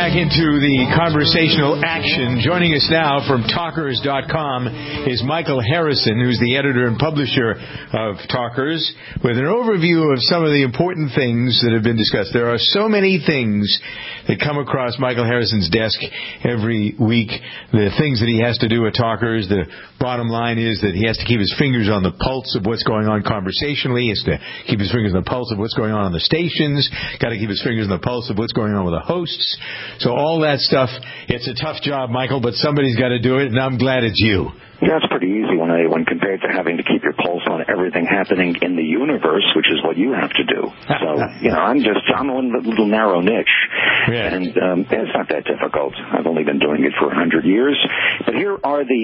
back into the conversational action. Joining us now from Talkers.com is Michael Harrison, who's the editor and publisher of Talkers, with an overview of some of the important things that have been discussed. There are so many things that come across Michael Harrison's desk every week. The things that he has to do at Talkers, the bottom line is that he has to keep his fingers on the pulse of what's going on conversationally. He has to keep his fingers on the pulse of what's going on the stations. Got to keep his fingers on the pulse of what's going on with the hosts. So all that stuff, it's a tough job, Michael, but somebody's got to do it, and I'm glad it's you. Yeah, it's pretty easy when compared to having to keep your pulse on everything happening in the universe, which is what you have to do. So, I'm in a little narrow niche, and it's not that difficult. I've only been doing it for 100 years. But here are the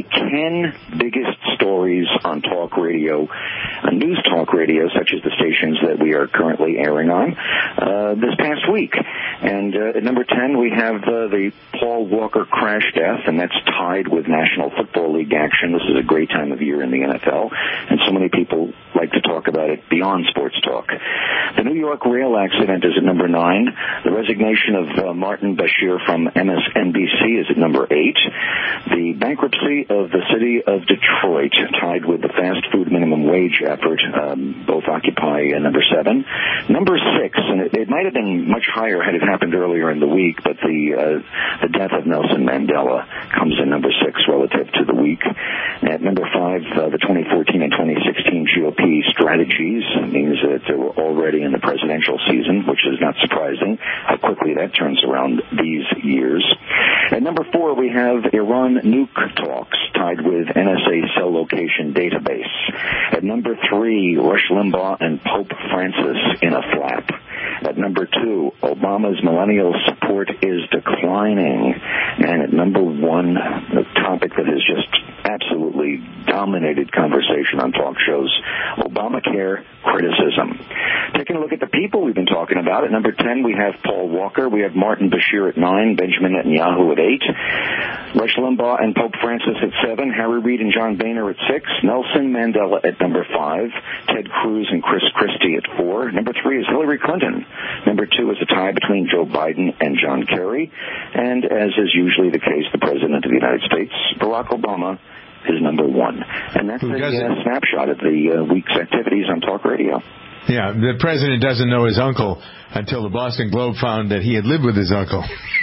10 biggest stories on talk radio, news talk radio, such as the stations that we are currently airing on, this past week. And at number 10, we have the Paul Walker crash death, and that's tied with National Football League action. This is a great time of year in the NFL, and so many people like to talk about it beyond sports talk. The New York rail accident is at number 9. The resignation of Martin Bashir from MSNBC is at number 8. The bankruptcy of the city of Detroit, tied with the fast food minimum wage effort, both occupy number 7. Number 6, and it might have been much higher had it happened earlier in the week, but the death of Nelson Mandela comes in number 6 relative to the week. At number 5, the 2014 and 2016 GOP strategies. It means that we're already in the presidential season, which is not surprising how quickly that turns around these years. At number 4, we have Iran nuke talks tied with NSA cell location database. At number 3, Rush Limbaugh and Pope Francis in a flap. At number 2, Obama's millennial support is declining. And at number 1, the topic that has just absolutely dominated conversation on talk shows, Obamacare criticism. Taking a look at the people we've been talking about, at number 10, we have Paul Walker. We have Martin Bashir at 9, Benjamin Netanyahu at 8, Rush Limbaugh and Pope Francis at 7, Harry Reid and John Boehner at 6, Nelson Mandela at number 5, Ted Cruz and Chris Christie at 4. Number 3 is Hillary Clinton. Number 2 is a tie between Joe Biden and John Kerry. And as is usually the case, the President of the United States, Barack Obama, is number 1. And that's a snapshot of the week's activities on talk radio. Yeah, the president doesn't know his uncle until the Boston Globe found that he had lived with his uncle.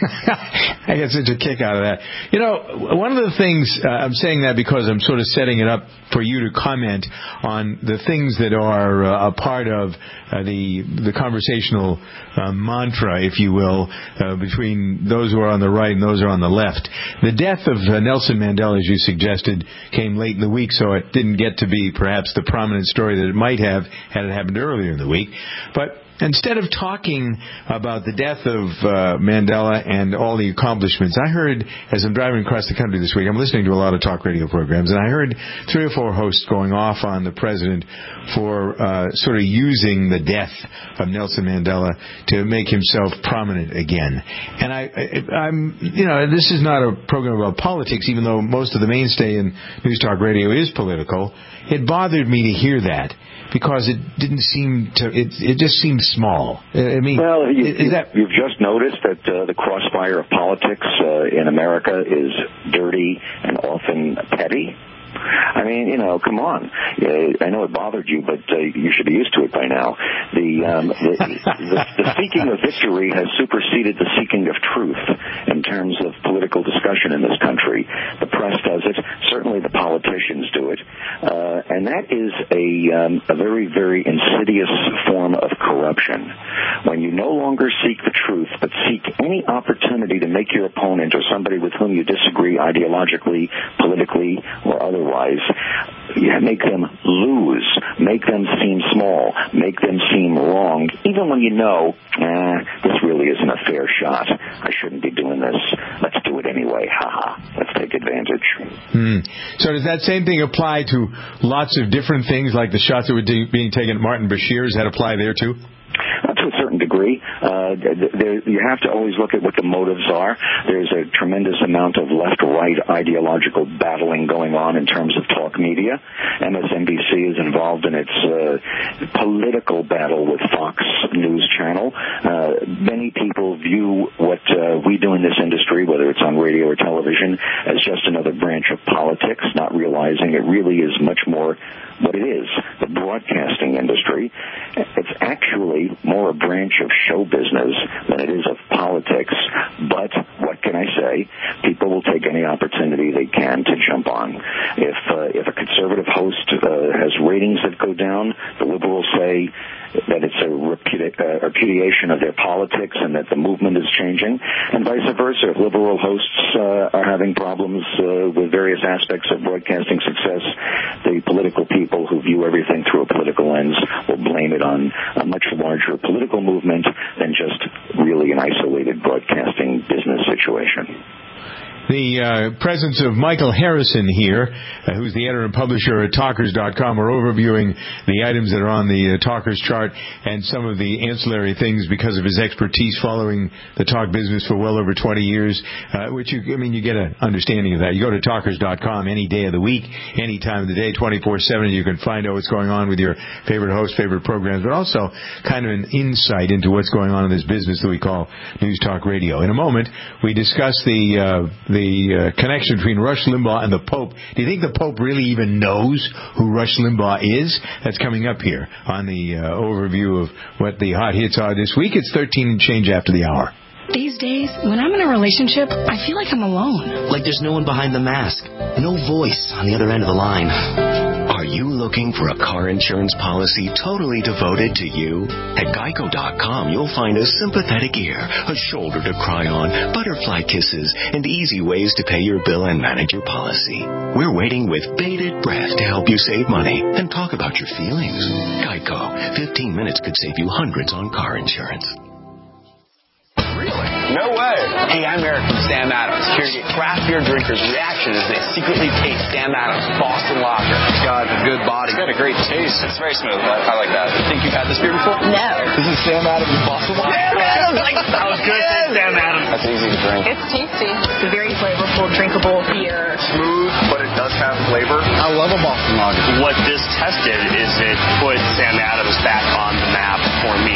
I get such a kick out of that. One of the things, I'm saying that because I'm sort of setting it up for you to comment on the things that are a part of the conversational mantra, if you will, between those who are on the right and those who are on the left. The death of Nelson Mandela, as you suggested, came late in the week, so it didn't get to be perhaps the prominent story that it might have had it happened earlier in the week. But instead of talking about the death of Mandela and all the accomplishments, I heard, as I'm driving across the country this week, I'm listening to a lot of talk radio programs, and I heard 3 or 4 hosts going off on the president for sort of using the death of Nelson Mandela to make himself prominent again. And I'm this is not a program about politics, even though most of the mainstay in News Talk Radio is political. It bothered me to hear that, because it didn't seem to, it just seemed small. I mean, well, you've just noticed that the crossfire of politics in America is dirty and often petty. I mean, come on. I know it bothered you, but you should be used to it by now. The seeking of victory has superseded the seeking of truth in terms of political discussion in this country. The press does it. Certainly the politicians do it. And that is a very, very insidious form of corruption. When you no longer seek the truth, but seek any opportunity to make your opponent or somebody with whom you disagree ideologically, politically, or otherwise, make them lose, make them seem small, make them seem wrong, even when you know, this really isn't a fair shot. I shouldn't be doing this. Let's do it anyway. Let's take advantage. So does that same thing apply to lots of different things, like the shots that were being taken at Martin Bashir? Does that apply there too? To a certain degree. You have to always look at what the motives are. There's a tremendous amount of left-right ideological battling going on in terms of talk talk media. MSNBC is involved in its political battle with Fox News Channel. Many people view what we do in this industry, whether it's on radio or television, as just another branch of politics, not realizing it really is much more what it is, the broadcasting industry. It's actually more a branch of show business than it is of politics. But what can I say? People will take any opportunity they can to jump on. If a conservative host has ratings that go down, the liberals say that it's a repudiation of their politics and that the movement is changing, and vice versa. If liberal hosts are having problems with various aspects of broadcasting success, the political people who view everything through a political lens will blame it on a much larger political movement than just really an isolated broadcasting business situation. The presence of Michael Harrison here, who's the editor and publisher at Talkers.com. We're overviewing the items that are on the Talkers chart and some of the ancillary things because of his expertise following the talk business for well over 20 years, you get an understanding of that. You go to Talkers.com any day of the week, any time of the day, 24/7. You can find out what's going on with your favorite hosts, favorite programs, but also kind of an insight into what's going on in this business that we call News Talk Radio. In a moment, we discuss the connection between Rush Limbaugh and the Pope. Do you think the Pope really even knows who Rush Limbaugh is? That's coming up here on the overview of what the hot hits are this week. It's 13 and change after the hour. These days, when I'm in a relationship, I feel like I'm alone. Like there's no one behind the mask. No voice on the other end of the line. Are you looking for a car insurance policy totally devoted to you? At Geico.com, you'll find a sympathetic ear, a shoulder to cry on, butterfly kisses, and easy ways to pay your bill and manage your policy. We're waiting with bated breath to help you save money and talk about your feelings. Geico, 15 minutes could save you hundreds on car insurance. Really? No way. Hey, I'm Eric from Sam Adams, here to get craft beer drinkers' reaction as they secretly taste Sam Adams Boston Lager. It's got a good body. It's got a great taste. It's very smooth. I like that. You think you've had this beer before? No. This is Sam Adams Boston Lager. Sam Adams! I was going to say Sam Adams. That's easy to drink. It's tasty. It's a very flavorful, drinkable beer. Smooth, but it does have flavor. I love a Boston Lager. What this tested is it put Sam Adams back on the map for me.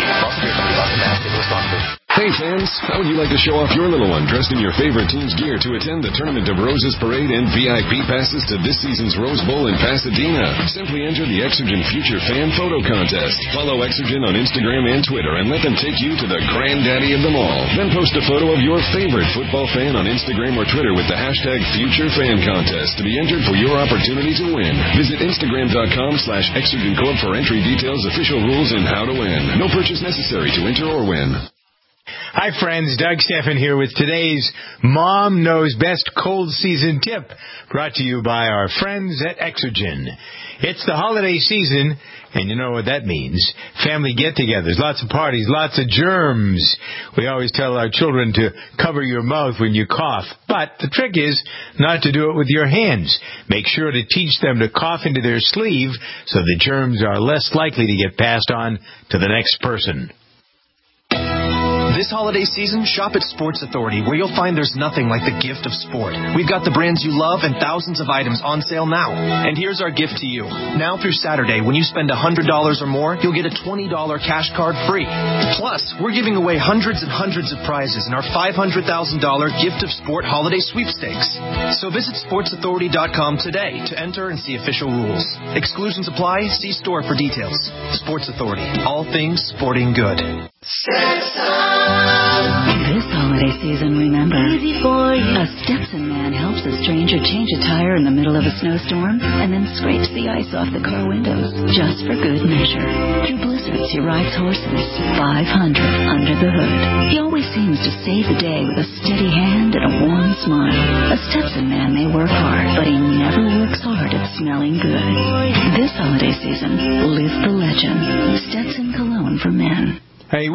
Hey fans, how would you like to show off your little one dressed in your favorite team's gear to attend the Tournament of Roses Parade and VIP passes to this season's Rose Bowl in Pasadena? Simply enter the Exergen Future Fan Photo Contest. Follow Exergen on Instagram and Twitter and let them take you to the granddaddy of them all. Then post a photo of your favorite football fan on Instagram or Twitter with the hashtag FutureFanContest to be entered for your opportunity to win. Visit Instagram.com/ExergenCorp for entry details, official rules, and how to win. No purchase necessary to enter or win. Hi, friends. Doug Steffen here with today's Mom Knows Best Cold Season Tip, brought to you by our friends at Exergen. It's the holiday season, and you know what that means. Family get-togethers, lots of parties, lots of germs. We always tell our children to cover your mouth when you cough, but the trick is not to do it with your hands. Make sure to teach them to cough into their sleeve so the germs are less likely to get passed on to the next person. This holiday season, shop at Sports Authority, where you'll find there's nothing like the gift of sport. We've got the brands you love and thousands of items on sale now. And here's our gift to you. Now through Saturday, when you spend $100 or more, you'll get a $20 cash card free. Plus, we're giving away hundreds and hundreds of prizes in our $500,000 Gift of Sport Holiday Sweepstakes. So visit sportsauthority.com today to enter and see official rules. Exclusions apply. See store for details. Sports Authority. All things sporting good. This holiday season, remember, a Stetson man helps a stranger change a tire in the middle of a snowstorm and then scrapes the ice off the car windows just for good measure. Through blizzards, he rides horses, 500 under the hood. He always seems to save the day with a steady hand and a warm smile. A Stetson man may work hard, but he never works hard at smelling good. This holiday season, live the legend. Stetson Cologne for men. Hey,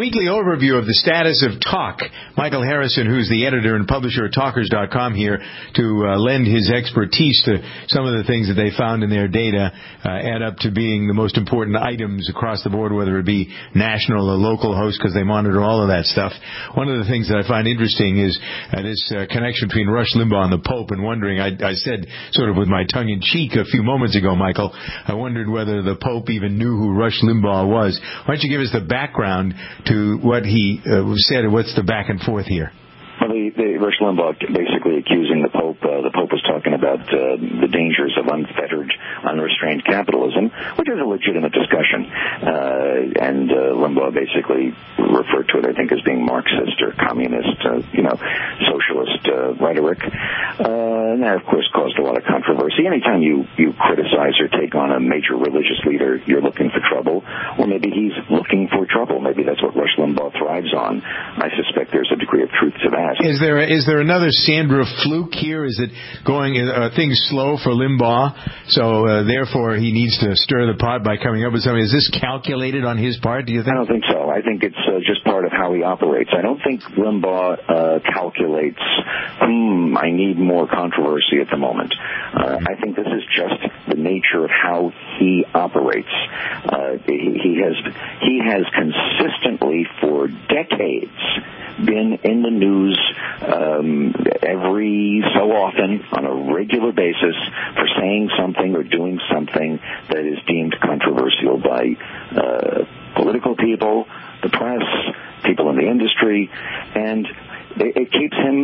weekly overview of the status of talk. Michael Harrison, who's the editor and publisher at Talkers.com, here to lend his expertise to some of the things that they found in their data add up to being the most important items across the board, whether it be national or local hosts, because they monitor all of that stuff. One of the things that I find interesting is this connection between Rush Limbaugh and the Pope, and wondering, I said sort of with my tongue in cheek a few moments ago, Michael, I wondered whether the Pope even knew who Rush Limbaugh was. Why don't you give us the background to what he said, and what's the back and forth here? Well, the Rush Limbaugh basically accusing the Pope. The Pope was talking about the dangers of unfettered, unrestrained capitalism, which is a legitimate discussion. And Limbaugh basically referred to it, I think, as being Marxist or communist, socialist rhetoric. And that, of course, caused a lot of controversy. Anytime you criticize or take on a major religious leader, you're looking for trouble, or maybe he's looking for trouble. Maybe that's what Rush Limbaugh thrives on. I suspect there's a degree of truth to that. Is there another Sandra Fluke here? Is it going things slow for Limbaugh, so therefore he needs to stir the pot by coming up with something? Is this calculated on his part, do you think? I don't think so. I think it's just part of how he operates. I don't think Limbaugh calculates, I need more controversy at the moment. I think this is just the nature of how he operates. He has consistently for decades been in the news every so often on a regular basis for saying something or doing something that is deemed controversial by political people, the press, people in the industry, and it keeps him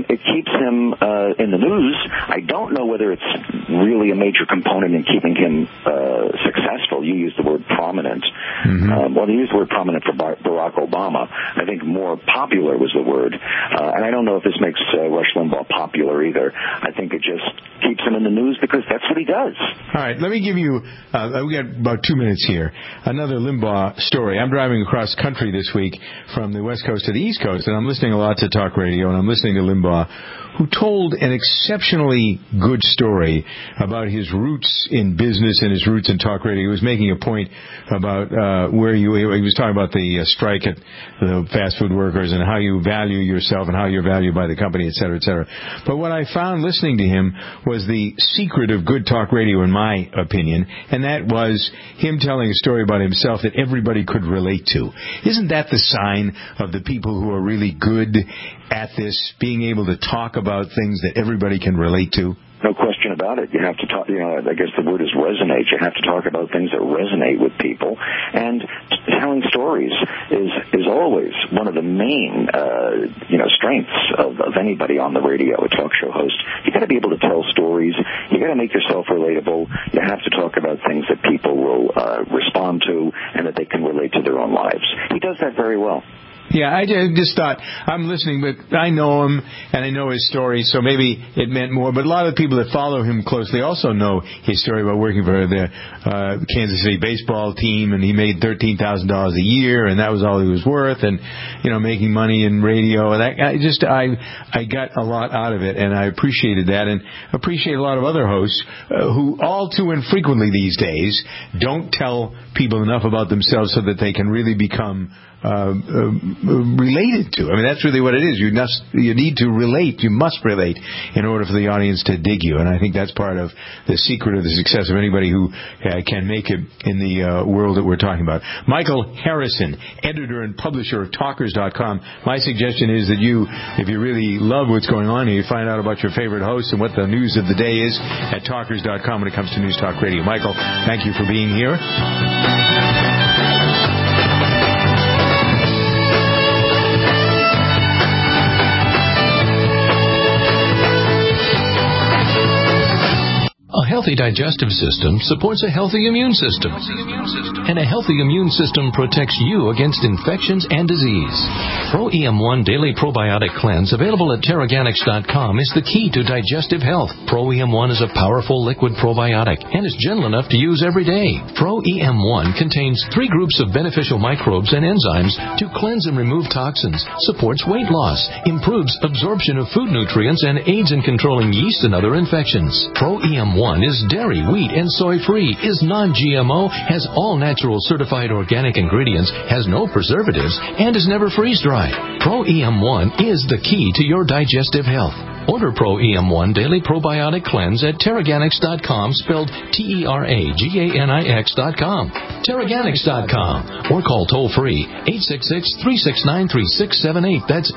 in the news. I don't know whether it's really a major component in keeping him successful. You used the word prominent. Well, they used the word prominent for Barack Obama. I think more popular was the word. And I don't know if this makes Rush Limbaugh popular either. I think it just keeps him in the news because that's what he does. All right, let me give you, we got about 2 minutes here, another Limbaugh story. I'm driving across country this week from the West Coast to the East Coast, and I'm listening a lot to talk radio, and I'm listening to Limbaugh, who told an exceptionally good story about his roots in business and his roots in talk radio. He was making a point about he was talking about the strike at the fast food workers and how you value yourself and how you're valued by the company, et cetera, et cetera. But what I found listening to him was the secret of good talk radio, in my opinion, and that was him telling a story about himself that everybody could relate to. Isn't that the sign of the people who are really good at this, being able to talk about things that everybody can relate to? No question about it. You have to talk, I guess the word is resonate. You have to talk about things that resonate with people. And telling stories is always one of the main, strengths of anybody on the radio, a talk show host. You got to be able to tell stories. You got to make yourself relatable. You have to talk about things that people will respond to and that they can relate to their own lives. He does that very well. Yeah, I just thought, I'm listening, but I know him, and I know his story, so maybe it meant more. But a lot of the people that follow him closely also know his story about working for the Kansas City baseball team, and he made $13,000 a year, and that was all he was worth, and, making money in radio. And I got a lot out of it, and I appreciated that, and appreciate a lot of other hosts who all too infrequently these days don't tell people enough about themselves so that they can really become related to. I mean, that's really what it is. You need to relate. You must relate in order for the audience to dig you. And I think that's part of the secret of the success of anybody who can make it in the world that we're talking about. Michael Harrison, editor and publisher of Talkers.com. My suggestion is that if you really love what's going on here, you find out about your favorite hosts and what the news of the day is at Talkers.com when it comes to News Talk Radio. Michael, thank you for being here. A healthy digestive system supports a healthy immune system. And a healthy immune system protects you against infections and disease. Pro-EM1 Daily Probiotic Cleanse, available at Terraganics.com, is the key to digestive health. Pro-EM1 is a powerful liquid probiotic and is gentle enough to use every day. Pro-EM1 contains 3 groups of beneficial microbes and enzymes to cleanse and remove toxins, supports weight loss, improves absorption of food nutrients, and aids in controlling yeast and other infections. Pro-EM1 is dairy, wheat, and soy-free, is non-GMO, has all natural certified organic ingredients, has no preservatives, and is never freeze-dried. Pro EM1 is the key to your digestive health. Order Pro EM1 Daily Probiotic Cleanse at Teraganix.com, spelled Teraganix.com. Teraganix.com. Or call toll-free 866-369-3678. That's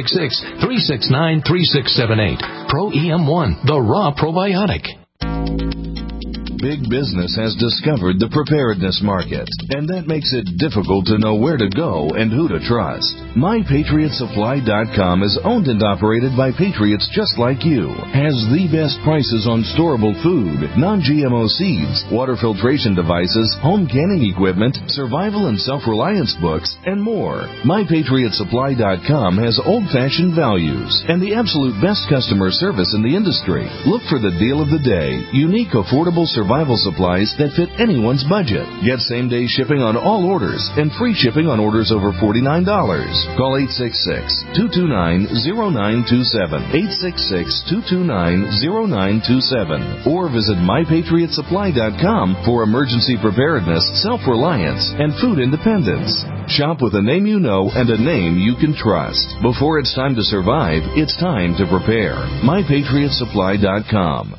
866-369-3678. Pro EM1, the raw probiotic. Big business has discovered the preparedness market, and that makes it difficult to know where to go and who to trust. MyPatriotSupply.com is owned and operated by patriots just like you. Has the best prices on storable food, non-GMO seeds, water filtration devices, home canning equipment, survival and self-reliance books, and more. MyPatriotSupply.com has old-fashioned values and the absolute best customer service in the industry. Look for the deal of the day, unique, affordable survival supplies that fit anyone's budget. Get same-day shipping on all orders and free shipping on orders over $49. Call 866-229-0927, 866-229-0927, or visit MyPatriotSupply.com for emergency preparedness, self-reliance, and food independence. Shop with a name you know and a name you can trust. Before it's time to survive, it's time to prepare. MyPatriotSupply.com.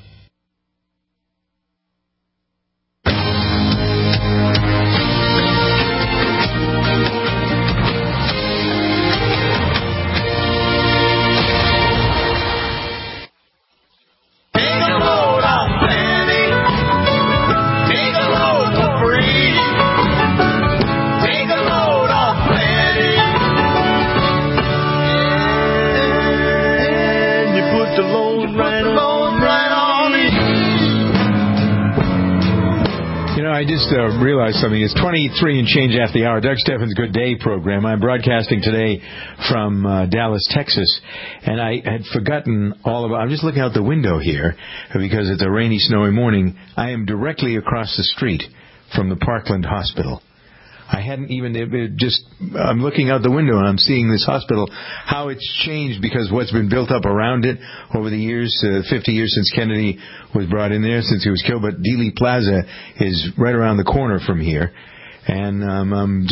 I just realized something. It's 23 and change after the hour. Doug Steffens' Good Day program. I'm broadcasting today from Dallas, Texas, and I had forgotten all about. I'm just looking out the window here because it's a rainy, snowy morning. I am directly across the street from the Parkland Hospital. I hadn't even I'm looking out the window and I'm seeing this hospital, how it's changed because what's been built up around it over the years, 50 years since Kennedy was brought in there, since he was killed. But Dealey Plaza is right around the corner from here. And I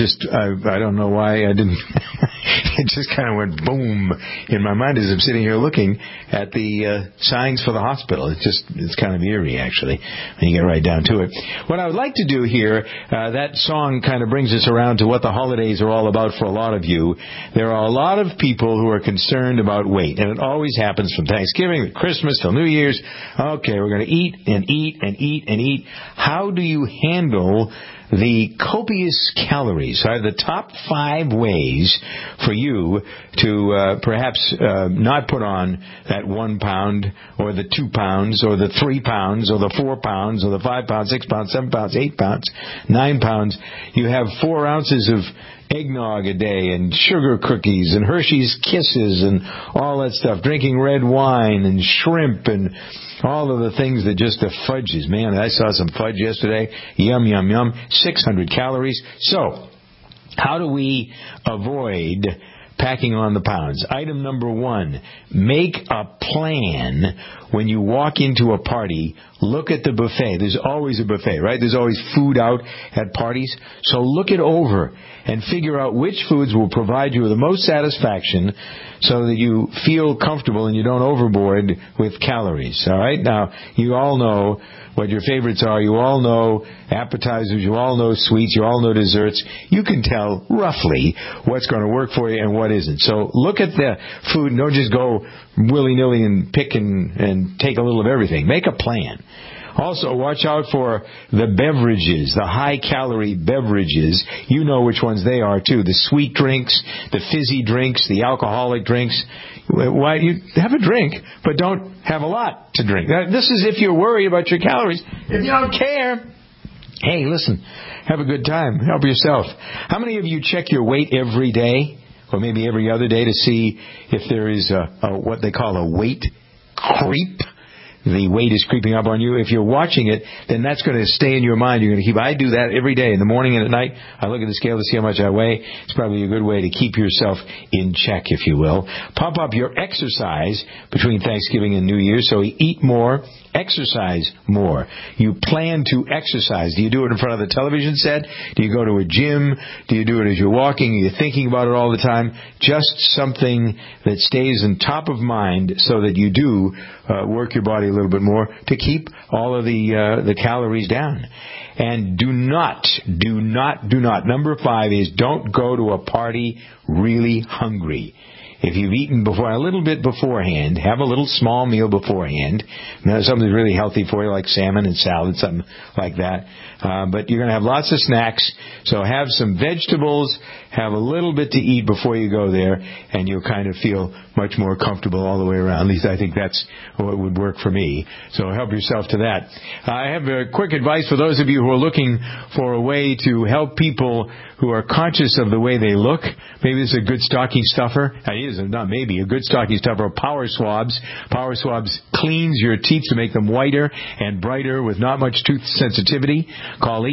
don't know why I didn't. It just kind of went boom in my mind as I'm sitting here looking at the signs for the hospital. It's kind of eerie, actually, when you get right down to it. What I would like to do here, that song kind of brings us around to what the holidays are all about for a lot of you. There are a lot of people who are concerned about weight, and it always happens from Thanksgiving to Christmas till New Year's. Okay, we're going to eat and eat and eat and eat. How do you handle the copious calories? Are the top 5 ways for you to perhaps not put on that 1 pound or the 2 pounds or the 3 pounds or the 4 pounds or the 5 pounds, 6 pounds, 7 pounds, 8 pounds, 9 pounds. You have 4 ounces of eggnog a day and sugar cookies and Hershey's Kisses and all that stuff, drinking red wine and shrimp and all of the things that just the fudges. Man, I saw some fudge yesterday. Yum, yum, yum. 600 calories. So, how do we avoid packing on the pounds? Item number 1, make a plan when you walk into a party. Look at the buffet. There's always a buffet, right? There's always food out at parties. So look it over and figure out which foods will provide you with the most satisfaction so that you feel comfortable and you don't overboard with calories. All right? Now, you all know what your favorites are. You all know appetizers. You all know sweets. You all know desserts. You can tell roughly what's going to work for you and what isn't. So look at the food and don't just go willy-nilly and pick and take a little of everything. Make a plan. Also, watch out for the beverages, the high-calorie beverages. You know which ones they are, too. The sweet drinks, the fizzy drinks, the alcoholic drinks. Why you have a drink, but don't have a lot to drink. This is if you're worried about your calories. If you don't care, hey, listen, have a good time. Help yourself. How many of you check your weight every day, or maybe every other day, to see if there is what they call a weight creep? the weight is creeping up on you. If you're watching it, then that's going to stay in your mind. You're going to keep. I do that every day, in the morning and at night. I look at the scale to see how much I weigh. It's probably a good way to keep yourself in check, if you will. Pump up your exercise between Thanksgiving and New Year's. So eat more, exercise more. You plan to exercise. Do you do it in front of the television set? Do you go to a gym? Do you do it as you're walking? Are you thinking about it all the time? Just something that stays on top of mind so that you do work your body a little bit more to keep all of the calories down. And do not, number 5 is don't go to a party really hungry. If you've eaten a little bit beforehand, have a little small meal beforehand. Something really healthy for you, like salmon and salad, something like that. But you're going to have lots of snacks, so have some vegetables, have a little bit to eat before you go there, and you'll kind of feel much more comfortable all the way around. At least I think that's what would work for me. So help yourself to that. I have a quick advice for those of you who are looking for a way to help people who are conscious of the way they look. Maybe this is a good stocking stuffer. A good stocking stuffer. Power Swabs. Power Swabs cleans your teeth to make them whiter and brighter with not much tooth sensitivity. Call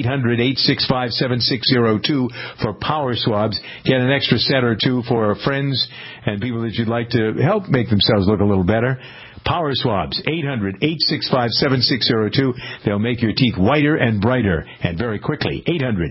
800-865-7602 for Power Swabs. Get an extra set or two for friends and people that you'd like to help make themselves look a little better. Power Swabs, 800-865-7602. They'll make your teeth whiter and brighter, and very quickly.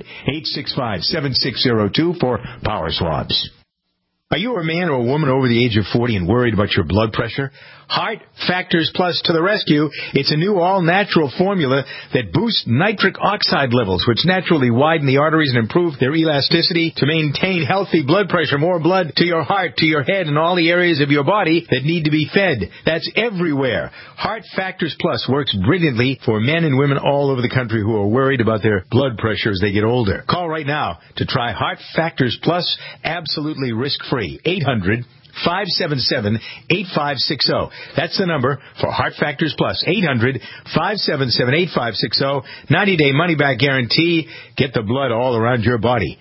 800-865-7602 for Power Swabs. Are you a man or a woman over the age of 40 and worried about your blood pressure? Heart Factors Plus to the rescue. It's a new all-natural formula that boosts nitric oxide levels, which naturally widen the arteries and improve their elasticity to maintain healthy blood pressure, more blood to your heart, to your head, and all the areas of your body that need to be fed. That's everywhere. Heart Factors Plus works brilliantly for men and women all over the country who are worried about their blood pressure as they get older. Call right now to try Heart Factors Plus absolutely risk-free. 800-577-8560. That's the number for Heart Factors Plus. 800-577-8560. 90-day money-back guarantee. Get the blood all around your body.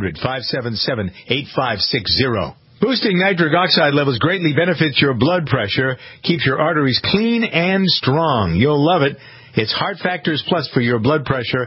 800-577-8560. Boosting nitric oxide levels greatly benefits your blood pressure, keeps your arteries clean and strong. You'll love it. It's Heart Factors Plus for your blood pressure.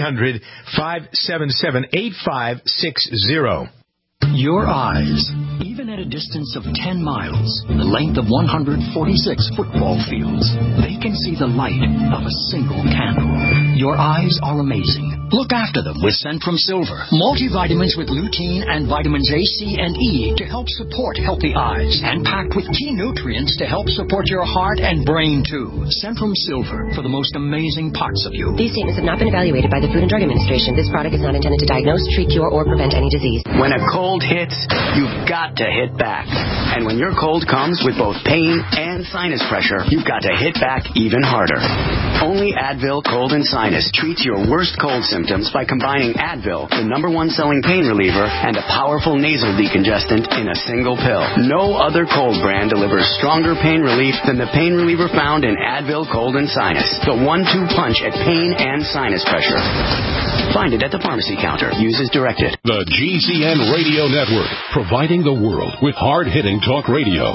800-577-8560. Your eyes, even at a distance of 10 miles, the length of 146 football fields, they can see the light of a single candle. Your eyes are amazing. Look after them with Centrum Silver. Multivitamins with lutein and vitamins A, C, and E to help support healthy eyes. And packed with key nutrients to help support your heart and brain, too. Centrum Silver for the most amazing parts of you. These statements have not been evaluated by the Food and Drug Administration. This product is not intended to diagnose, treat, cure, or prevent any disease. When a cold hits, you've got to hit back. And when your cold comes with both pain and sinus pressure, you've got to hit back even harder. Only Advil Cold and Sinus treats your worst cold symptoms by combining Advil, the #1 selling pain reliever, and a powerful nasal decongestant in a single pill. No other cold brand delivers stronger pain relief than the pain reliever found in Advil Cold and Sinus, the 1-2 punch at pain and sinus pressure. Find it at the pharmacy counter. Use as directed. The GCN Radio Network, providing the world with hard-hitting talk radio.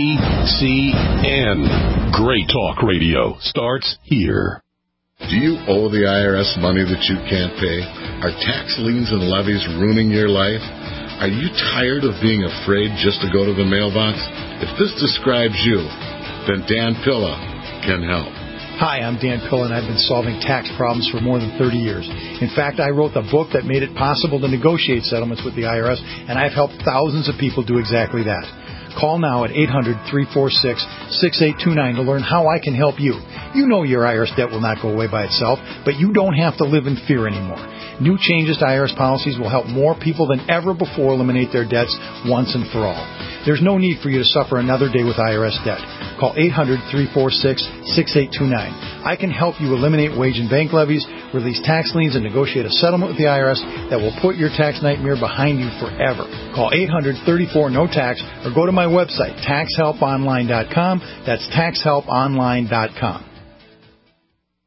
GCN. Great talk radio starts here. Do you owe the IRS money that you can't pay? Are tax liens and levies ruining your life? Are you tired of being afraid just to go to the mailbox? If this describes you, then Dan Pilla can help. Hi, I'm Dan Pilla, and I've been solving tax problems for more than 30 years. In fact, I wrote the book that made it possible to negotiate settlements with the IRS, and I've helped thousands of people do exactly that. Call now at 800-346-6829 to learn how I can help you. You know your IRS debt will not go away by itself, but you don't have to live in fear anymore. New changes to IRS policies will help more people than ever before eliminate their debts once and for all. There's no need for you to suffer another day with IRS debt. Call 800-346-6829. I can help you eliminate wage and bank levies, release tax liens, and negotiate a settlement with the IRS that will put your tax nightmare behind you forever. Call 800-34-NO-TAX or go to my website, taxhelponline.com. That's taxhelponline.com.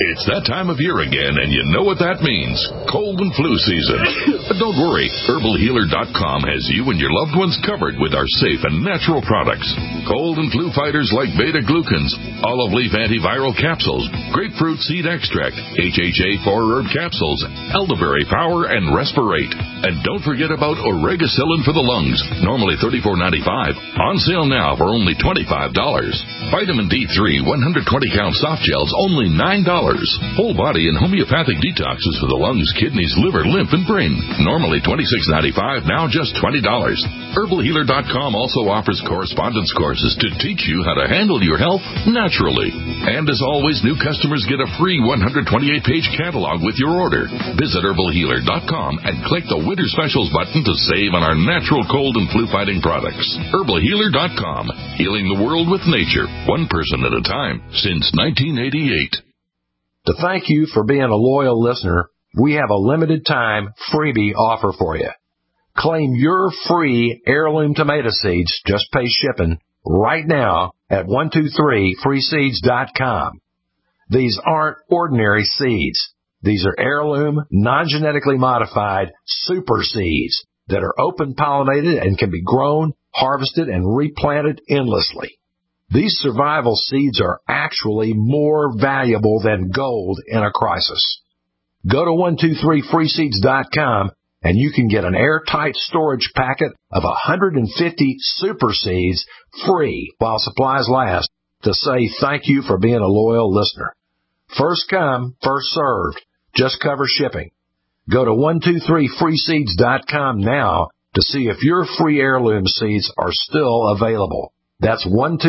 It's that time of year again, and you know what that means. Cold and flu season. But don't worry. HerbalHealer.com has you and your loved ones covered with our safe and natural products. Cold and flu fighters like beta-glucans, olive leaf antiviral capsules, grapefruit seed extract, HHA 4-herb capsules, elderberry power, and Respirate. And don't forget about Oregacillin for the lungs, normally $34.95. On sale now for only $25. Vitamin D3 120-count soft gels, only $9. Whole body and homeopathic detoxes for the lungs, kidneys, liver, lymph, and brain. Normally $26.95, now just $20. HerbalHealer.com also offers correspondence courses to teach you how to handle your health naturally. And as always, new customers get a free 128-page catalog with your order. Visit HerbalHealer.com and click the Winter Specials button to save on our natural cold and flu-fighting products. HerbalHealer.com, healing the world with nature, one person at a time, since 1988. To thank you for being a loyal listener, we have a limited time freebie offer for you. Claim your free heirloom tomato seeds, just pay shipping, right now at 123freeseeds.com. These aren't ordinary seeds. These are heirloom, non-genetically modified super seeds that are open pollinated and can be grown, harvested, and replanted endlessly. These survival seeds are actually more valuable than gold in a crisis. Go to 123freeseeds.com and you can get an airtight storage packet of 150 super seeds free while supplies last to say thank you for being a loyal listener. First come, first served. Just cover shipping. Go to 123freeseeds.com now to see if your free heirloom seeds are still available. That's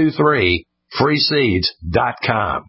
123freeseeds.com.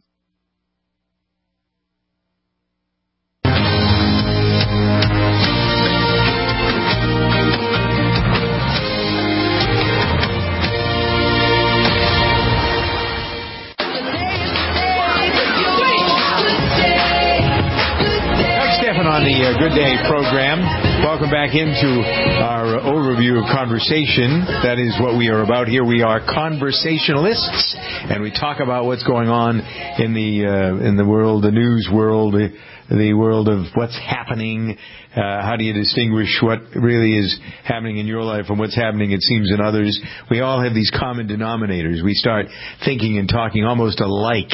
On the Good Day program. Welcome back into our overview of conversation. That is what we are about here. We are conversationalists, and we talk about what's going on in the world, the news world, the world of what's happening. How do you distinguish what really is happening in your life from what's happening, it seems, in others? We all have these common denominators. We start thinking and talking almost alike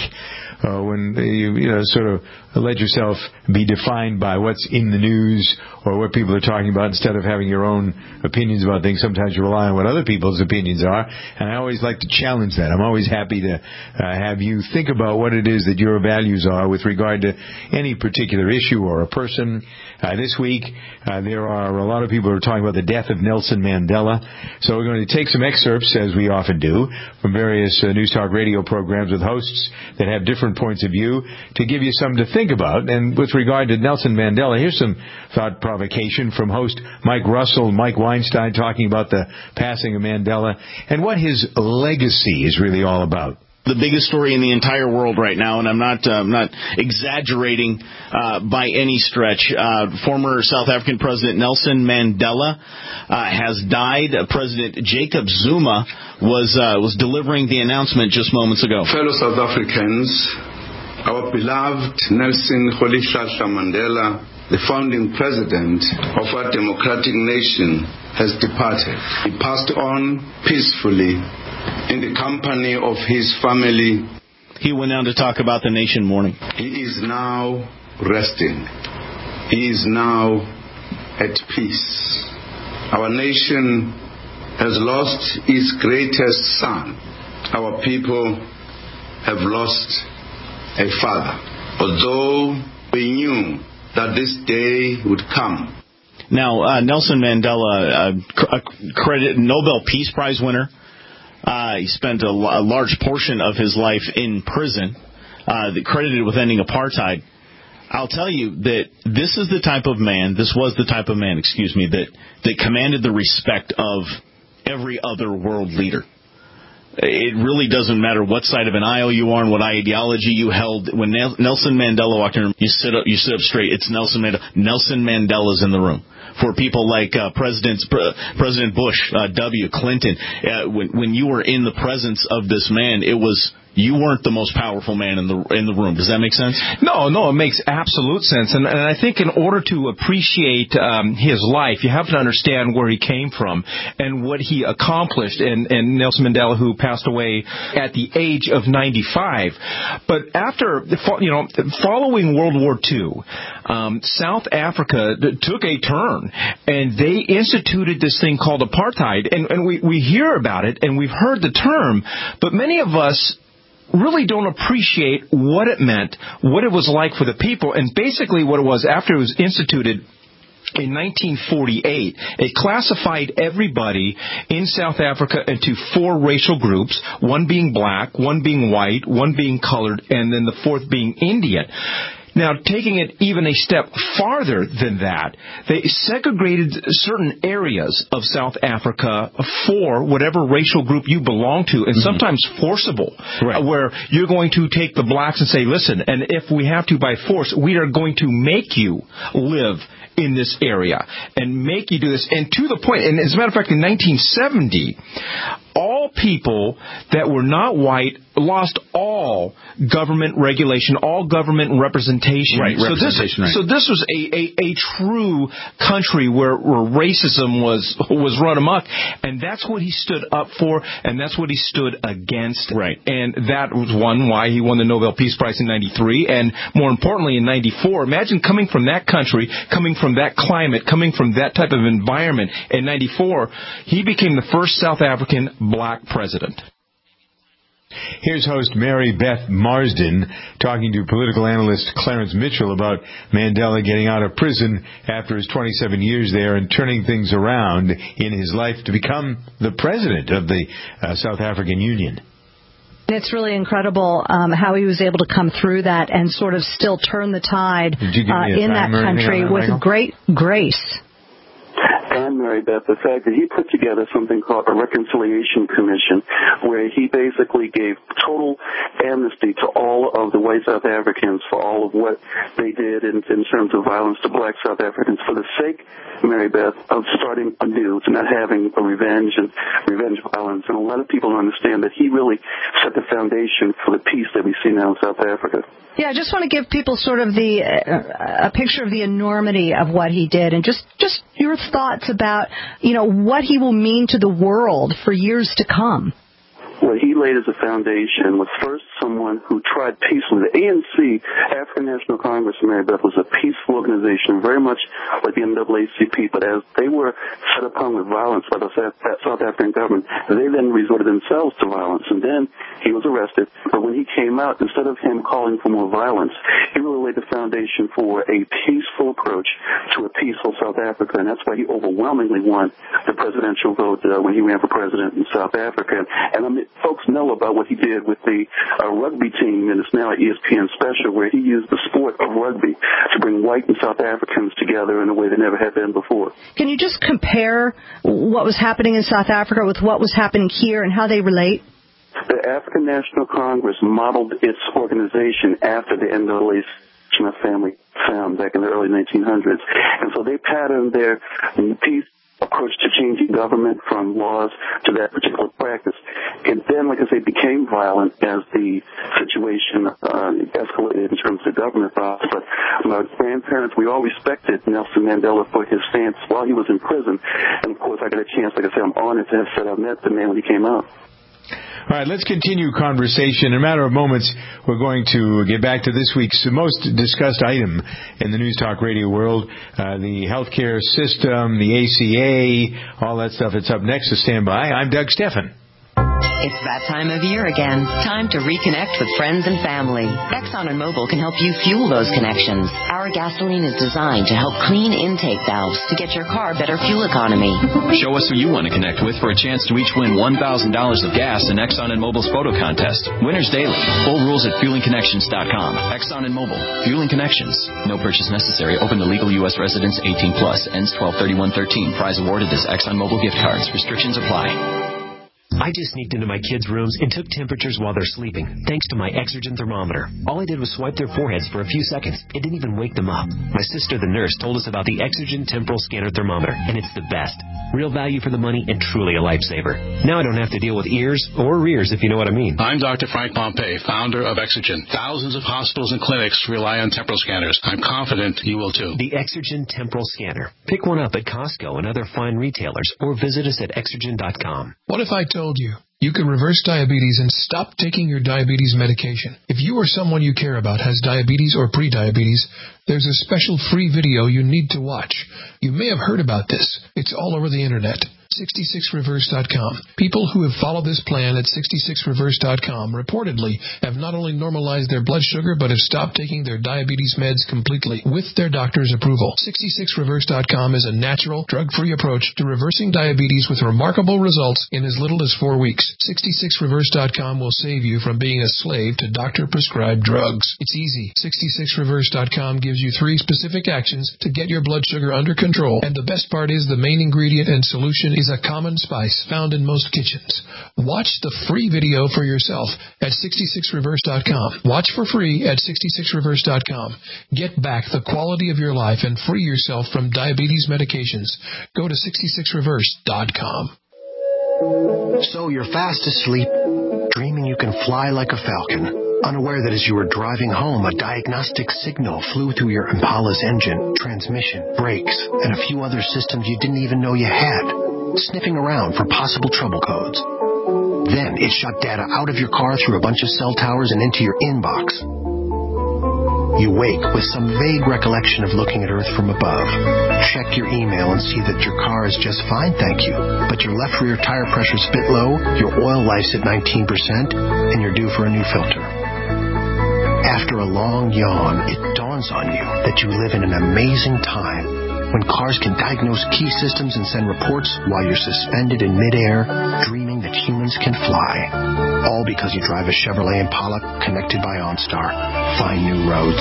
when you sort of let yourself be defined by what's in the news or what people are talking about instead of having your own opinions about things. Sometimes you rely on what other people's opinions are, and I always like to challenge that. I'm always happy to have you think about what it is that your values are with regard to any particular issue or a person. This week, there are a lot of people who are talking about the death of Nelson Mandela. So we're going to take some excerpts, as we often do, from various News Talk radio programs with hosts that have different points of view to give you something to think about. And with regard to Nelson Mandela, here's some thought provocation from host Mike Russell, Mike Weinstein, talking about the passing of Mandela and what his legacy is really all about. The biggest story in the entire world right now, and I'm not exaggerating by any stretch. Former South African President Nelson Mandela has died. President Jacob Zuma was delivering the announcement just moments ago. Fellow South Africans, our beloved Nelson Rolihlahla Mandela, the founding president of our democratic nation, has departed. He passed on peacefully in the company of his family. He went on to talk about the nation mourning. He is now resting. He is now at peace. Our nation has lost its greatest son. Our people have lost a father. Although we knew that this day would come. Now, Nelson Mandela, Nobel Peace Prize winner. He spent a large portion of his life in prison, credited with ending apartheid. I'll tell you that this was the type of man, that commanded the respect of every other world leader. It really doesn't matter what side of an aisle you are and what ideology you held. When Nelson Mandela walked in, you sit up straight. It's Nelson Mandela. Nelson Mandela's in the room. For people like President Bush, W. Clinton, when you were in the presence of this man, you weren't the most powerful man in the room. Does that make sense? No, it makes absolute sense. And I think in order to appreciate his life, you have to understand where he came from and what he accomplished. And Nelson Mandela, who passed away at the age of 95. But after, following World War II, South Africa took a turn, and they instituted this thing called apartheid. And we hear about it, and we've heard the term, but many of us really don't appreciate what it meant, what it was like for the people, and basically what it was after it was instituted in 1948. It classified everybody in South Africa into 4 racial groups, one being black, one being white, one being colored, and then the 4th being Indian. Now, taking it even a step farther than that, they segregated certain areas of South Africa for whatever racial group you belong to, and sometimes forcible, where you're going to take the blacks and say, listen, and if we have to by force, we are going to make you live in this area and make you do this. And to the point, and as a matter of fact, in 1970, all people that were not white lost all government regulation, all government representation. Right, so this was a true country where racism was run amok, and that's what he stood up for, and that's what he stood against. Right. And that was why he won the Nobel Peace Prize in 93, and more importantly in 94. Imagine coming from that country, coming from that climate, coming from that type of environment in 94, he became the first South African black president. Here's host Mary Beth Marsden talking to political analyst Clarence Mitchell about Mandela getting out of prison after his 27 years there and turning things around in his life to become the president of the South African Union. It's really incredible how he was able to come through that and sort of still turn the tide in that country with great grace. And Mary Beth, the fact that he put together something called a Reconciliation Commission, where he basically gave total amnesty to all of the white South Africans for all of what they did in terms of violence to black South Africans, for the sake, Mary Beth, of starting anew, to not having a revenge violence. And a lot of people don't understand that he really set the foundation for the peace that we see now in South Africa. Yeah, I just want to give people sort of a picture of the enormity of what he did, and just your thoughts about, what he will mean to the world for years to come. What he laid as a foundation was first someone who tried peacefully. The ANC, African National Congress, Mary Beth, was a peaceful organization, very much like the NAACP, but as they were set upon with violence by the South African government, they then resorted themselves to violence, and then he was arrested. But when he came out, instead of him calling for more violence, he really laid the foundation for a peaceful approach to a peaceful South Africa, and that's why he overwhelmingly won the presidential vote when he ran for president in South Africa. And folks know about what he did with the rugby team, and it's now an ESPN special, where he used the sport of rugby to bring white and South Africans together in a way they never had been before. Can you just compare what was happening in South Africa with what was happening here and how they relate? The African National Congress modeled its organization after the NAACP family found back in the early 1900s. And so they patterned their peace approach to changing government from laws to that particular practice. And then, like I say, became violent as the situation escalated in terms of government violence. But my grandparents, we all respected Nelson Mandela for his stance while he was in prison. And, of course, I got a chance, like I say, I'm honored to have said I met the man when he came out. All right, let's continue conversation. In a matter of moments, we're going to get back to this week's most discussed item in the News Talk Radio world, the healthcare system, the ACA, all that stuff. It's up next, so stand by. I'm Doug Steffen. It's that time of year again. Time to reconnect with friends and family. Exxon and Mobil can help you fuel those connections. Our gasoline is designed to help clean intake valves to get your car better fuel economy. Show us who you want to connect with for a chance to each win $1,000 of gas in Exxon and Mobil's photo contest. Winners daily. Full rules at fuelingconnections.com. Exxon and Mobil. Fueling Connections. No purchase necessary. Open to legal U.S. residents 18+. Ends 12/31/13. Prize awarded as Exxon Mobil gift cards. Restrictions apply. I just sneaked into my kids' rooms and took temperatures while they're sleeping, thanks to my Exergen thermometer. All I did was swipe their foreheads for a few seconds. It didn't even wake them up. My sister, the nurse, told us about the Exergen temporal scanner thermometer, and it's the best. Real value for the money and truly a lifesaver. Now I don't have to deal with ears or rears, if you know what I mean. I'm Dr. Frank Pompey, founder of Exergen. Thousands of hospitals and clinics rely on temporal scanners. I'm confident you will too. The Exergen temporal scanner. Pick one up at Costco and other fine retailers, or visit us at Exergen.com. What if I told you could reverse diabetes and stop taking your diabetes medication? If you or someone you care about has diabetes or prediabetes, there's a special free video you need to watch. You may have heard about this. It's all over the internet. 66reverse.com. People who have followed this plan at 66reverse.com reportedly have not only normalized their blood sugar, but have stopped taking their diabetes meds completely with their doctor's approval. 66reverse.com is a natural, drug-free approach to reversing diabetes with remarkable results in as little as 4 weeks. 66reverse.com will save you from being a slave to doctor-prescribed drugs. It's easy. 66reverse.com gives you 3 specific actions to get your blood sugar under control. And the best part is the main ingredient and solution is a common spice found in most kitchens. Watch the free video for yourself at 66reverse.com. Watch for free at 66reverse.com. Get back the quality of your life and free yourself from diabetes medications. Go to 66reverse.com. So you're fast asleep, dreaming you can fly like a falcon, unaware that as you were driving home, a diagnostic signal flew through your Impala's engine, transmission, brakes, and a few other systems you didn't even know you had, sniffing around for possible trouble codes. Then it shot data out of your car through a bunch of cell towers and into your inbox. You wake with some vague recollection of looking at Earth from above. Check your email and see that your car is just fine, thank you. But your left rear tire pressure's a bit low, your oil life's at 19%, and you're due for a new filter. After a long yawn, it dawns on you that you live in an amazing time when cars can diagnose key systems and send reports while you're suspended in midair, dreaming that humans can fly. All because you drive a Chevrolet Impala connected by OnStar. Find new roads.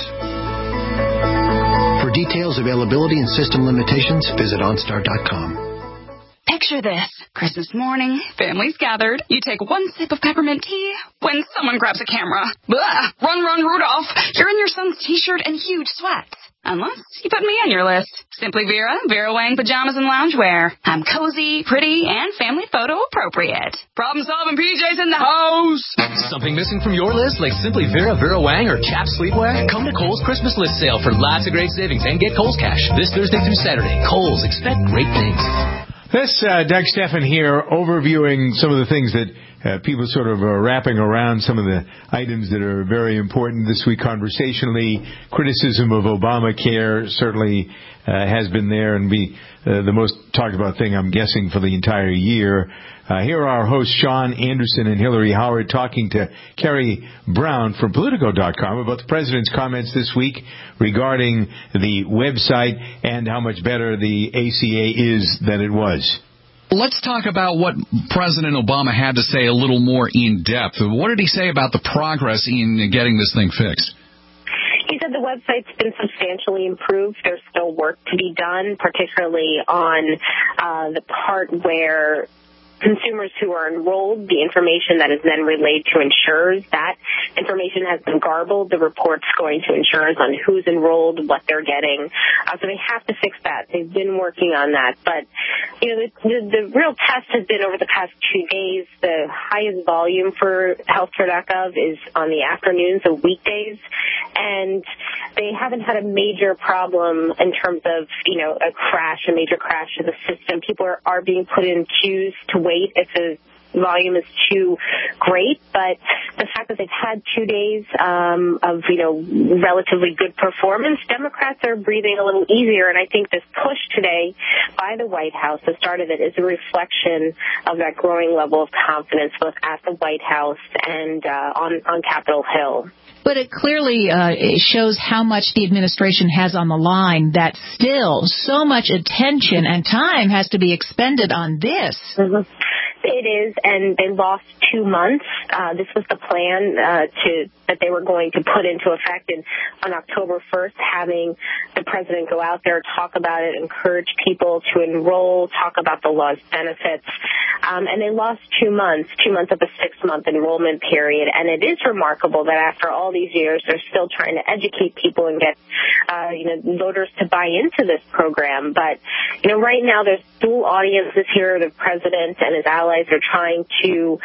For details, availability, and system limitations, visit OnStar.com. Picture this. Christmas morning, families gathered. You take one sip of peppermint tea when someone grabs a camera. Blah! Run, Rudolph! You're in your son's t-shirt and huge sweats. Unless you put me on your list. Simply Vera Wang pajamas and loungewear. I'm cozy, pretty, and family photo appropriate. Problem-solving PJs in the house. Something missing from your list, like Simply Vera Wang, or Chap Sleepwear? Come to Kohl's Christmas list sale for lots of great savings and get Kohl's Cash this Thursday through Saturday. Kohl's, expect great things. This Doug Stephan here, overviewing some of the things that people sort of are wrapping around some of the items that are very important this week conversationally. Criticism of Obamacare certainly has been there and be the most talked about thing, I'm guessing, for the entire year. Here are our hosts, Sean Anderson and Hillary Howard, talking to Kerry Brown from Politico.com about the president's comments this week regarding the website and how much better the ACA is than it was. Let's talk about what President Obama had to say a little more in depth. What did he say about the progress in getting this thing fixed? He said the website's been substantially improved. There's still work to be done, particularly on the part where consumers who are enrolled, the information that is then relayed to insurers, that information has been garbled. The reports going to insurers on who's enrolled, what they're getting. So they have to fix that. They've been working on that. But, you know, the real test has been over the past 2 days. The highest volume for healthcare.gov is on the afternoons of weekdays. And they haven't had a major problem in terms of, you know, a major crash of the system. People are being put in queues to wait if the volume is too great, but the fact that they've had 2 days of, you know, relatively good performance, Democrats are breathing a little easier, and I think this push today by the White House, the start of it, is a reflection of that growing level of confidence both at the White House and on Capitol Hill. But it clearly it shows how much the administration has on the line, that still so much attention and time has to be expended on this. Mm-hmm. It is, and they lost 2 months. This was the plan that they were going to put into effect on October 1st, having the president go out there, talk about it, encourage people to enroll, talk about the law's benefits. and they lost 2 months of a 6-month enrollment period. And it is remarkable that after all these years, they're still trying to educate people and get, voters to buy into this program. But, right now there's dual audiences here. The president and his allies are trying to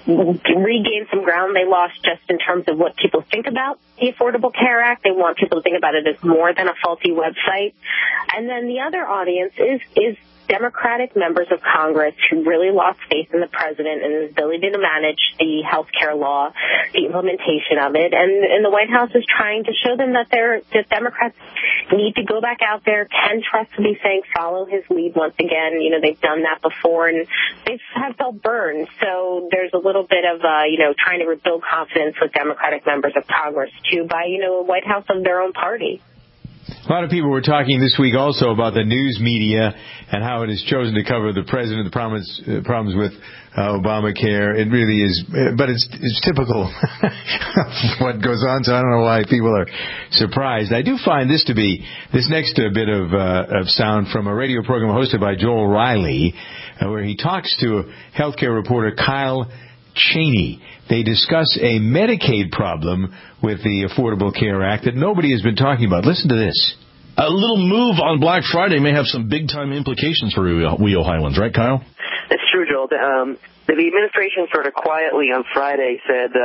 regain some ground they lost just in terms of what people think about the Affordable Care Act. They want people to think about it as more than a faulty website. And then the other audience is Democratic members of Congress who really lost faith in the president and his ability to manage the health care law, the implementation of it. And the White House is trying to show them that Democrats need to go back out there, can trust what he's saying, follow his lead once again. They've done that before, and they have felt burned. So there's a little bit of, trying to rebuild confidence with Democratic members of Congress, too, by, a White House of their own party. A lot of people were talking this week also about the news media and how it has chosen to cover the president, the problems with Obamacare. It really is, but it's typical of what goes on, so I don't know why people are surprised. I do find this next bit of sound from a radio program hosted by Joel Riley, where he talks to healthcare reporter Kyle Cheney. They discuss a Medicaid problem with the Affordable Care Act that nobody has been talking about. Listen to this. A little move on Black Friday may have some big-time implications for we Ohioans, right, Kyle? It's true, Joel. The administration sort of quietly on Friday said,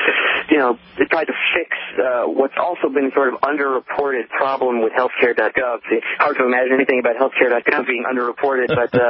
they tried to fix what's also been sort of underreported problem with healthcare.gov. It's hard to imagine anything about healthcare.gov being underreported,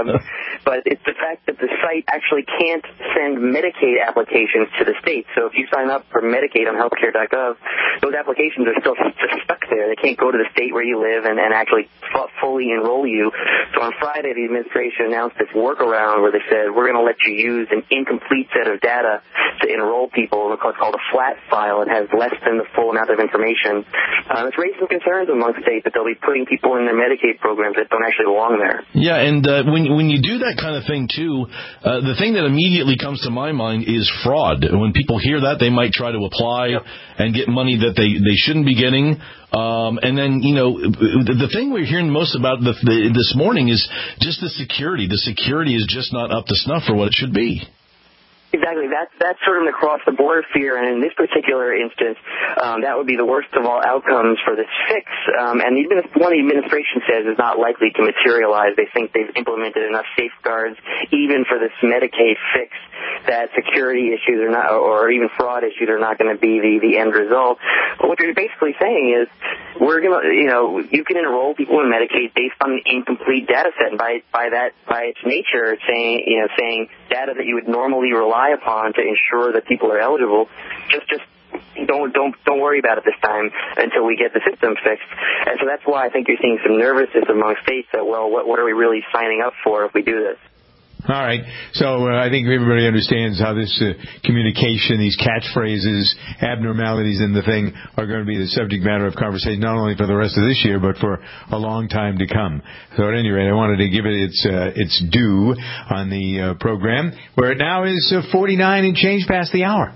but it's the fact that the site actually can't send Medicaid applications to the state. So if you sign up for Medicaid on healthcare.gov, those applications are still just stuck there. They can't go to the state where you live and actually fully enroll you. So on Friday, the administration announced this workaround where they said, we're going to let you use an incomplete set of data to enroll people. It's called a flat file. It has less than the full amount of information. It's raised some concerns among states that they'll be putting people in their Medicaid programs that don't actually belong there. Yeah, and when you do that kind of thing, too, the thing that immediately comes to my mind is fraud. When people hear that, they might try to apply and get money that they shouldn't be getting. And then, the thing we're hearing most about this morning is just the security. The security is just not up to snuff for what it should be. Exactly. That's sort of an across-the-board fear, and in this particular instance, that would be the worst of all outcomes for this fix. And what the administration says is not likely to materialize. They think they've implemented enough safeguards, even for this Medicaid fix, that security issues are not, or even fraud issues are not going to be the end result. But what they're basically saying is, we're going to, you can enroll people in Medicaid based on an incomplete data set, and by its nature, it's saying data that you would normally rely upon to ensure that people are eligible, just don't worry about it this time until we get the system fixed. And so that's why I think you're seeing some nervousness among states that, well, what are we really signing up for if we do this? All right. So I think everybody understands how this communication, these catchphrases, abnormalities in the thing are going to be the subject matter of conversation not only for the rest of this year but for a long time to come. So at any rate, I wanted to give it its due on the program, where it now is 49 and change past the hour.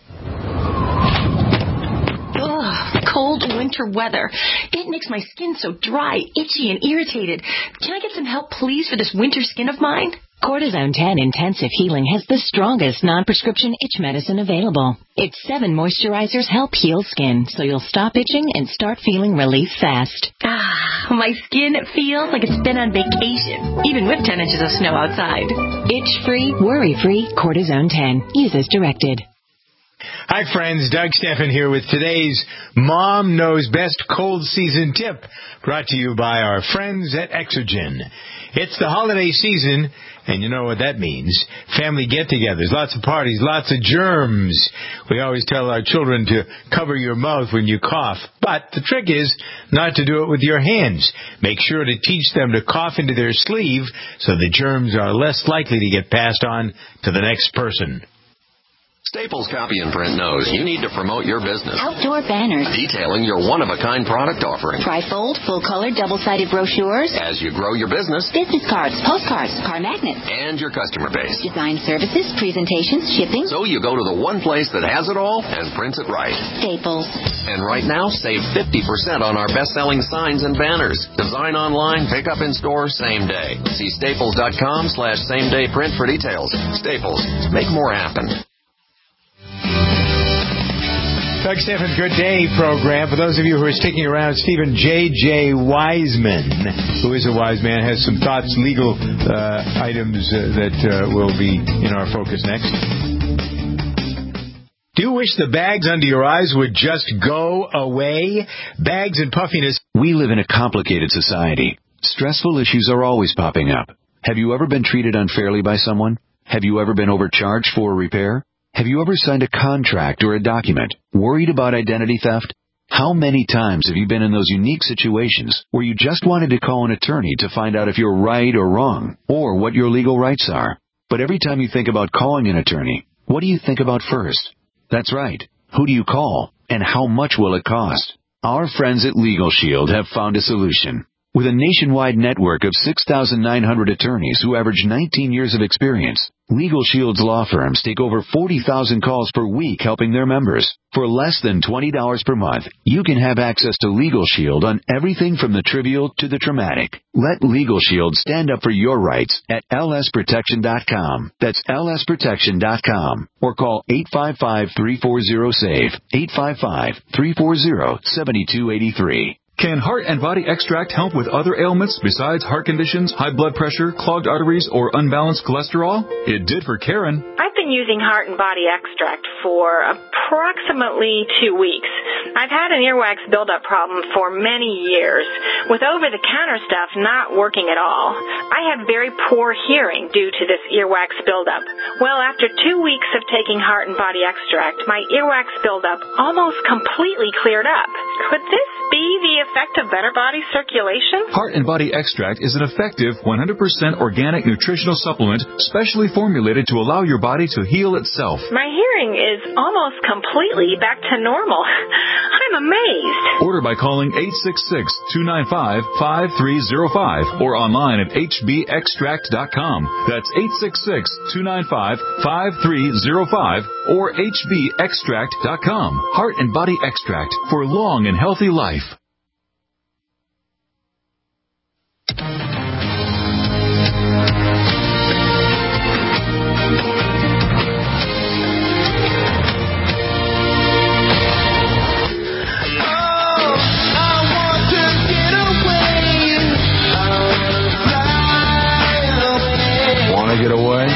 Cold winter weather. It makes my skin so dry, itchy, and irritated. Can I get some help, please, for this winter skin of mine? Cortisone 10 Intensive Healing has the strongest non-prescription itch medicine available. Its 7 moisturizers help heal skin, so you'll stop itching and start feeling relief fast. My skin feels like it's been on vacation, even with 10 inches of snow outside. Itch-free, worry-free Cortisone 10. Use as directed. Hi, friends. Doug Steffen here with today's Mom Knows Best Cold Season Tip, brought to you by our friends at Exergen. It's the holiday season, and you know what that means. Family get-togethers, lots of parties, lots of germs. We always tell our children to cover your mouth when you cough, but the trick is not to do it with your hands. Make sure to teach them to cough into their sleeve so the germs are less likely to get passed on to the next person. Staples Copy and Print knows you need to promote your business. Outdoor banners. Detailing your one-of-a-kind product offering. Trifold, full-color, double-sided brochures. As you grow your business. Business cards, postcards, car magnets. And your customer base. Design services, presentations, shipping. So you go to the one place that has it all and prints it right. Staples. And right now, save 50% on our best-selling signs and banners. Design online, pick up in store, same day. See staples.com/same-day print for details. Staples. Make more happen. Doug Stanford's Good Day program. For those of you who are sticking around, Stephen J.J. Wiseman, who is a wise man, has some thoughts, legal items that will be in our focus next. Do you wish the bags under your eyes would just go away? Bags and puffiness. We live in a complicated society. Stressful issues are always popping up. Have you ever been treated unfairly by someone? Have you ever been overcharged for a repair? Have you ever signed a contract or a document? Worried about identity theft? How many times have you been in those unique situations where you just wanted to call an attorney to find out if you're right or wrong, or what your legal rights are? But every time you think about calling an attorney, what do you think about first? That's right. Who do you call, and how much will it cost? Our friends at Legal Shield have found a solution. With a nationwide network of 6,900 attorneys who average 19 years of experience, Legal Shield's law firms take over 40,000 calls per week helping their members. For less than $20 per month, you can have access to Legal Shield on everything from the trivial to the traumatic. Let Legal Shield stand up for your rights at lsprotection.com. That's lsprotection.com. Or call 855-340-SAVE, 855-340-7283. Can Heart and Body Extract help with other ailments besides heart conditions, high blood pressure, clogged arteries, or unbalanced cholesterol? It did for Karen. I've been using Heart and Body Extract for approximately 2 weeks. I've had an earwax buildup problem for many years, with over-the-counter stuff not working at all. I have very poor hearing due to this earwax buildup. Well, after 2 weeks of taking Heart and Body Extract, my earwax buildup almost completely cleared up. Could this be the effect of better body circulation? Heart and Body Extract is an effective 100% organic nutritional supplement specially formulated to allow your body to heal itself. My hearing is almost completely back to normal. I'm amazed. Order by calling 866-295-5305 or online at hbextract.com. That's 866-295-5305 or hbextract.com. Heart and Body Extract for long and healthy life. Want to get away?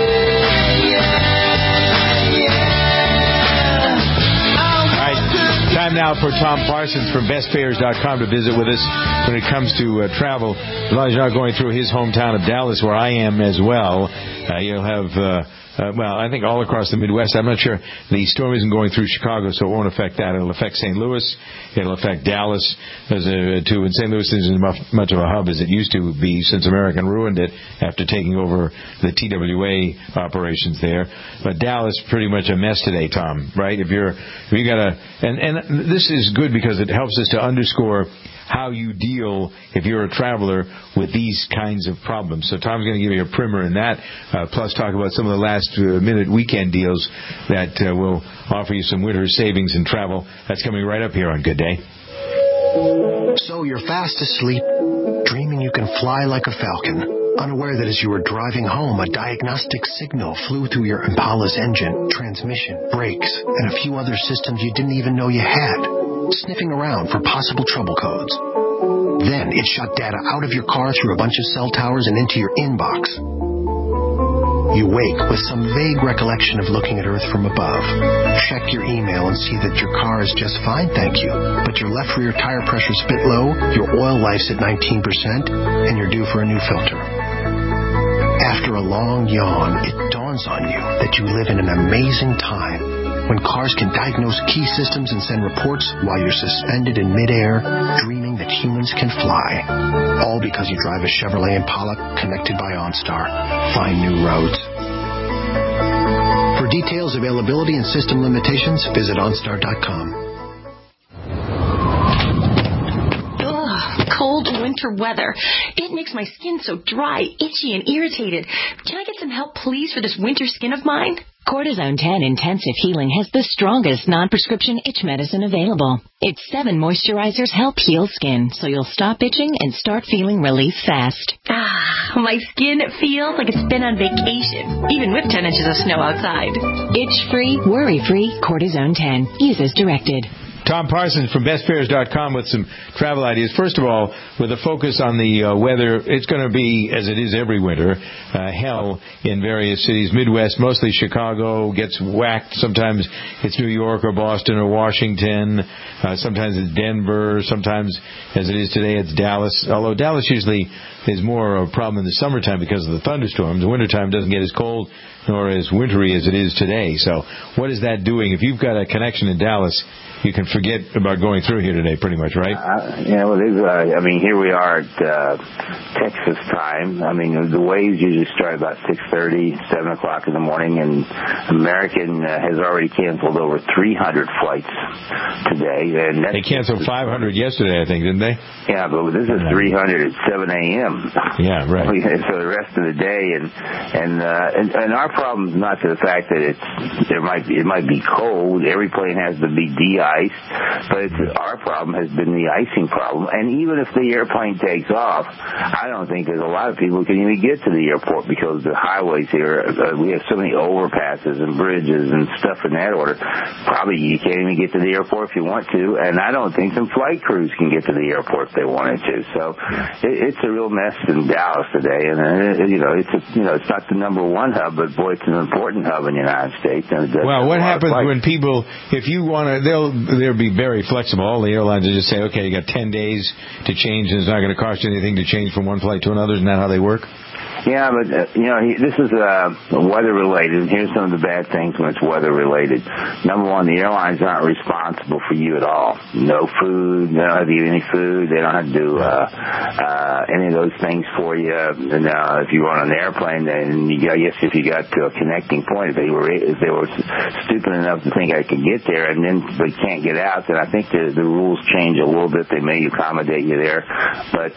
Time now for Tom Parsons from bestfares.com to visit with us when it comes to travel. As long as you're not going through his hometown of Dallas, where I am as well, you'll have... I think all across the Midwest. I'm not sure. The storm isn't going through Chicago, so it won't affect that. It'll affect St. Louis. It'll affect Dallas, too. And St. Louis isn't much of a hub as it used to be since American ruined it after taking over the TWA operations there. But Dallas, pretty much a mess today, Tom, right? If you got and this is good because it helps us to underscore how you deal, if you're a traveler, with these kinds of problems. So Tom's going to give you a primer in that, plus talk about some of the last-minute weekend deals that will offer you some winter savings in travel. That's coming right up here on Good Day. So you're fast asleep, dreaming you can fly like a falcon, unaware that as you were driving home, a diagnostic signal flew through your Impala's engine, transmission, brakes, and a few other systems you didn't even know you had, sniffing around for possible trouble codes. Then it shot data out of your car through a bunch of cell towers and into your inbox. You wake with some vague recollection of looking at Earth from above. Check your email and see that your car is just fine, thank you. But your left rear tire pressure's a bit low, your oil life's at 19%, and you're due for a new filter. After a long yawn, it dawns on you that you live in an amazing time when cars can diagnose key systems and send reports while you're suspended in midair, dreaming that humans can fly. All because you drive a Chevrolet Impala connected by OnStar. Find new roads. For details, availability, and system limitations, visit OnStar.com. Cold winter weather. It makes my skin so dry, itchy, and irritated. Can I get some help, please, for this winter skin of mine? Cortisone 10 Intensive Healing has the strongest non-prescription itch medicine available. Its 7 moisturizers help heal skin, so you'll stop itching and start feeling relief fast. My skin feels like it's been on vacation, even with 10 inches of snow outside. Itch-free, worry-free Cortisone 10. Use as directed. Tom Parsons from bestfares.com with some travel ideas. First of all, with a focus on the weather, it's going to be, as it is every winter, hell in various cities. Midwest, mostly Chicago, gets whacked. Sometimes it's New York or Boston or Washington. Sometimes it's Denver. Sometimes, as it is today, it's Dallas. Although Dallas usually is more a problem in the summertime because of the thunderstorms. The wintertime doesn't get as cold nor as wintry as it is today. So what is that doing? If you've got a connection in Dallas, you can forget about going through here today, pretty much, right? Well, here we are at Texas time. I mean, the waves usually start about 6:30, 7 o'clock in the morning, and American has already canceled over 300 flights today. And they canceled 500 yesterday, I think, didn't they? Yeah, but this is 300 at 7 a.m. Yeah, right. So the rest of the day, and our problem is not the fact that it might be cold. Every plane has to be de-iced, but our problem has been the icing problem. And even if the airplane takes off, I don't think there's a lot of people who can even get to the airport because the highways here, we have so many overpasses and bridges and stuff in that order. Probably you can't even get to the airport if you want to, and I don't think some flight crews can get to the airport if they wanted to. So it's a real mess in Dallas today, and it's not the number one hub, but boy, it's an important hub in the United States. Well, what happens when people, if you want to, they'll be very flexible. All the airlines will just say, okay, you got 10 days to change, and it's not going to cost you anything to change from one flight to another. Isn't that how they work? Yeah, but, this is weather-related, and here's some of the bad things when it's weather-related. Number one, the airlines aren't responsible for you at all. No food, they don't have to give you any food, they don't have to do any of those things for you. And if you were on an airplane, then I guess if you got to a connecting point, if they were stupid enough to think I could get there and then they can't get out, then I think the rules change a little bit. They may accommodate you there, but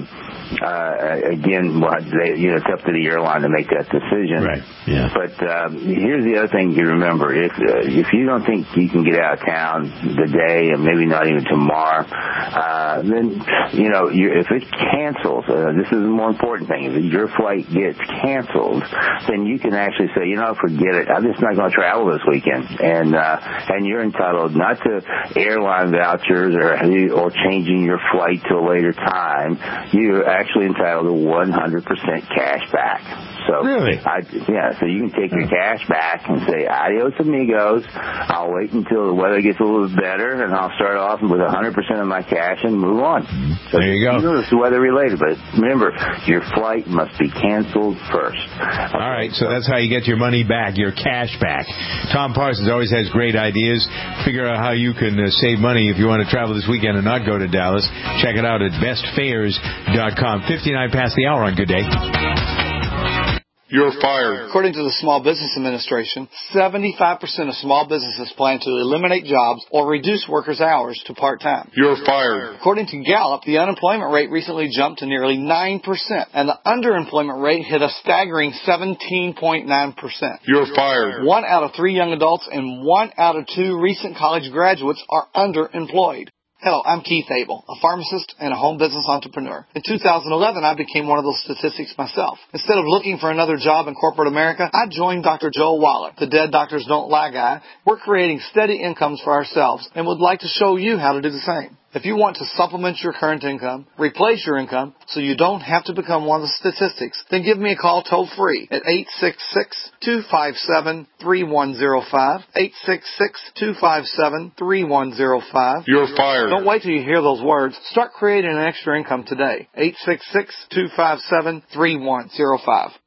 again, it's up to the airline to make that decision. Right. Yeah. But here's the other thing you remember: if you don't think you can get out of town today, and maybe not even tomorrow, then if it cancels, this is the more important thing. If your flight gets canceled, then you can actually say, forget it. I'm just not going to travel this weekend, and you're entitled not to airline vouchers or changing your flight to a later time. You're actually entitled to 100% cash back. So really? So you can take your cash back and say, adios amigos. I'll wait until the weather gets a little bit better, and I'll start off with 100% of my cash and move on. So there you go. It's weather-related, but remember, your flight must be canceled first. Okay. All right, so that's how you get your money back, your cash back. Tom Parsons always has great ideas. Figure out how you can save money if you want to travel this weekend and not go to Dallas. Check it out at bestfares.com. 59 past the hour on Good Day. You're fired. According to the Small Business Administration, 75% of small businesses plan to eliminate jobs or reduce workers' hours to part-time. You're fired. According to Gallup, the unemployment rate recently jumped to nearly 9%, and the underemployment rate hit a staggering 17.9%. You're fired. 1 out of 3 young adults and 1 out of 2 recent college graduates are underemployed. Hello, I'm Keith Abel, a pharmacist and a home business entrepreneur. In 2011, I became one of those statistics myself. Instead of looking for another job in corporate America, I joined Dr. Joel Waller, the Dead Doctors Don't Lie guy. We're creating steady incomes for ourselves and would like to show you how to do the same. If you want to supplement your current income, replace your income, so you don't have to become one of the statistics, then give me a call toll-free at 866-257-3105, 866-257-3105. You're fired. Don't wait till you hear those words. Start creating an extra income today. 866-257-3105.